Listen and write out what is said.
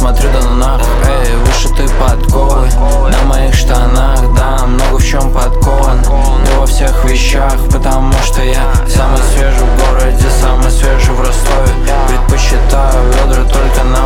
смотрю, да ну нах. Эй, вышитые подковы на моих штанах. Да, много в чем подкован, не во всех вещах, потому что я самый свежий в городе, самый свежий в Ростове. Предпочитаю ведра только на